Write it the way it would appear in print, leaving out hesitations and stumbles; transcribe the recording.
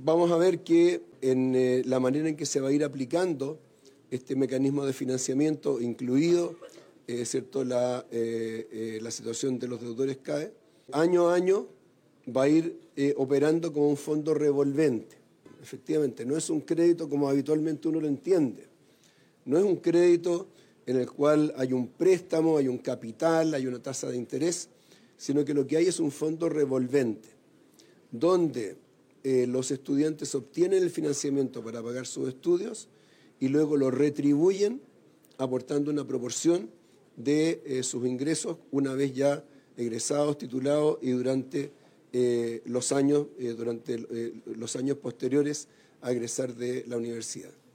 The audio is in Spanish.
vamos a ver que en la manera en que se va a ir aplicando este mecanismo de financiamiento, incluido ¿cierto? La situación de los deudores CAE, año a año va a ir operando como un fondo revolvente. Efectivamente, no es un crédito como habitualmente uno lo entiende. No es un crédito en el cual hay un préstamo, hay un capital, hay una tasa de interés, sino que lo que hay es un fondo revolvente, donde los estudiantes obtienen el financiamiento para pagar sus estudios y luego lo retribuyen aportando una proporción de sus ingresos una vez ya egresados, titulados y durante los años posteriores a egresar de la universidad.